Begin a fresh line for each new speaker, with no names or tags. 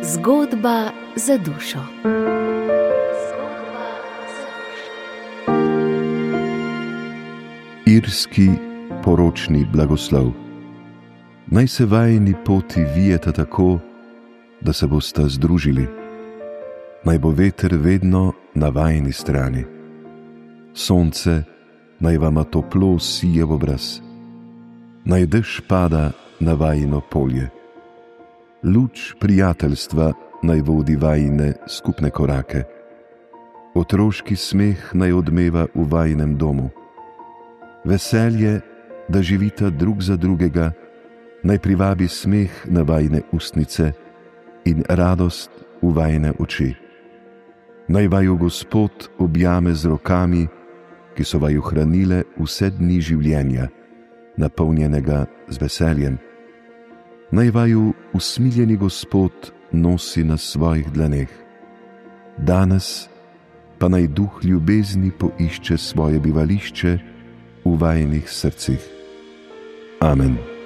Zgodba za dušo.
Irski poročni blagoslov. Naj se vajini poti vijeta tako, da se bosta združili. Naj bo veter vedno na vajini strani. Sonce naj vama toplo sije v obraz. Naj dež pada na vajino polje. Luč prijateljstva naj vodi vajine skupne korake. Otroški smeh naj odmeva v vajinem domu. Veselje, da živita drug za drugega, naj privabi smeh na vajine ustnice in radost v vajine oči. Naj vaju Gospod objame z rokami, ki so vaju hranile vse dni življenja, napolnjenega z veseljem. Naj vaju usmiljeni Gospod nosi na svojih dlaneh. Danes pa naj duh ljubezni poišče svoje bivališče v vajinih srcih. Amen.